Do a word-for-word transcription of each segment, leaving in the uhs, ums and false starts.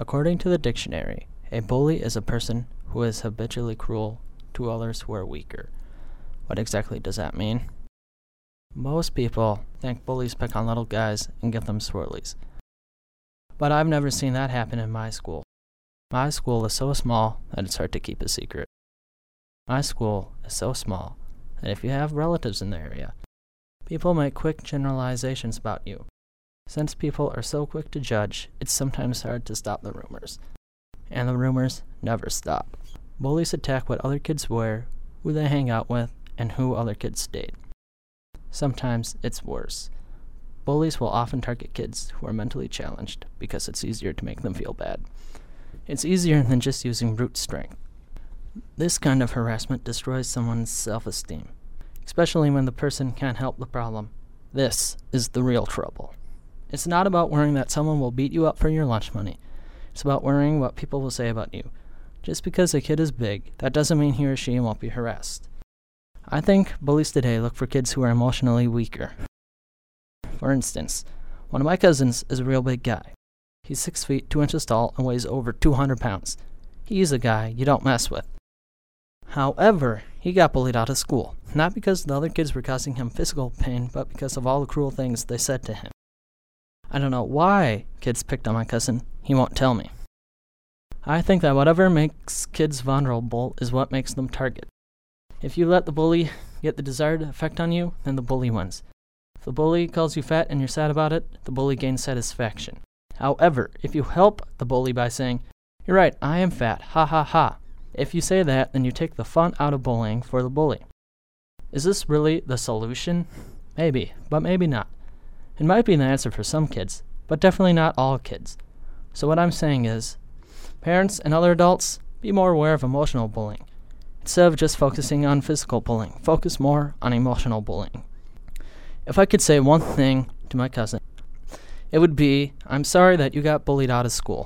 According to the dictionary, a bully is a person who is habitually cruel to others who are weaker. What exactly does that mean? Most people think bullies pick on little guys and give them swirlies. But I've never seen that happen in my school. My school is so small that it's hard to keep a secret. My school is so small that if you have relatives in the area, people make quick generalizations about you. Since people are so quick to judge, it's sometimes hard to stop the rumors. And the rumors never stop. Bullies attack what other kids wear, who they hang out with, and who other kids date. Sometimes it's worse. Bullies will often target kids who are mentally challenged because it's easier to make them feel bad. It's easier than just using brute strength. This kind of harassment destroys someone's self-esteem, especially when the person can't help the problem. This is the real trouble. It's not about worrying that someone will beat you up for your lunch money. It's about worrying what people will say about you. Just because a kid is big, that doesn't mean he or she won't be harassed. I think bullies today look for kids who are emotionally weaker. For instance, one of my cousins is a real big guy. He's six feet, two inches tall, and weighs over two hundred pounds. He's a guy you don't mess with. However, he got bullied out of school, not because the other kids were causing him physical pain, but because of all the cruel things they said to him. I don't know why kids picked on my cousin. He won't tell me. I think that whatever makes kids vulnerable is what makes them target. If you let the bully get the desired effect on you, then the bully wins. If the bully calls you fat and you're sad about it, the bully gains satisfaction. However, if you help the bully by saying, "You're right, I am fat, ha ha ha," if you say that, then you take the fun out of bullying for the bully. Is this really the solution? Maybe, but maybe not. It might be the answer for some kids, but definitely not all kids. So what I'm saying is, parents and other adults, be more aware of emotional bullying. Instead of just focusing on physical bullying, focus more on emotional bullying. If I could say one thing to my cousin, it would be, I'm sorry that you got bullied out of school.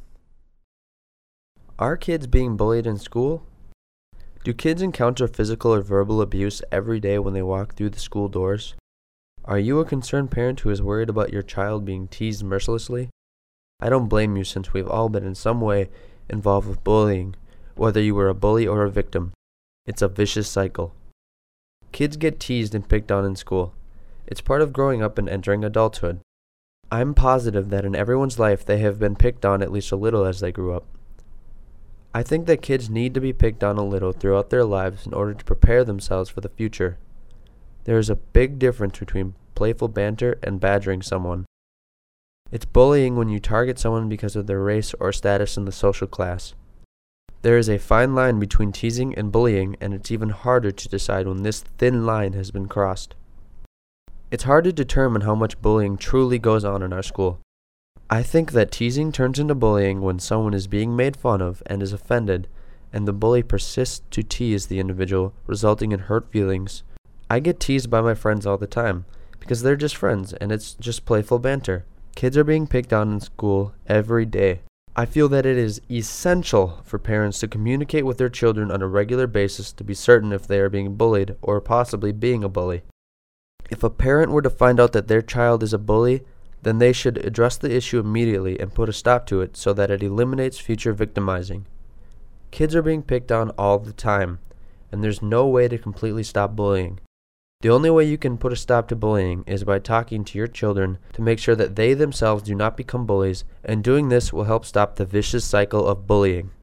Are kids being bullied in school? Do kids encounter physical or verbal abuse every day when they walk through the school doors? Are you a concerned parent who is worried about your child being teased mercilessly? I don't blame you, since we've all been in some way involved with bullying, whether you were a bully or a victim. It's a vicious cycle. Kids get teased and picked on in school. It's part of growing up and entering adulthood. I'm positive that in everyone's life they have been picked on at least a little as they grew up. I think that kids need to be picked on a little throughout their lives in order to prepare themselves for the future. There is a big difference between playful banter and badgering someone. It's bullying when you target someone because of their race or status in the social class. There is a fine line between teasing and bullying, and it's even harder to decide when this thin line has been crossed. It's hard to determine how much bullying truly goes on in our school. I think that teasing turns into bullying when someone is being made fun of and is offended, and the bully persists to tease the individual, resulting in hurt feelings. I get teased by my friends all the time, because they're just friends, and it's just playful banter. Kids are being picked on in school every day. I feel that it is essential for parents to communicate with their children on a regular basis to be certain if they are being bullied or possibly being a bully. If a parent were to find out that their child is a bully, then they should address the issue immediately and put a stop to it so that it eliminates future victimizing. Kids are being picked on all the time, and there's no way to completely stop bullying. The only way you can put a stop to bullying is by talking to your children to make sure that they themselves do not become bullies, and doing this will help stop the vicious cycle of bullying.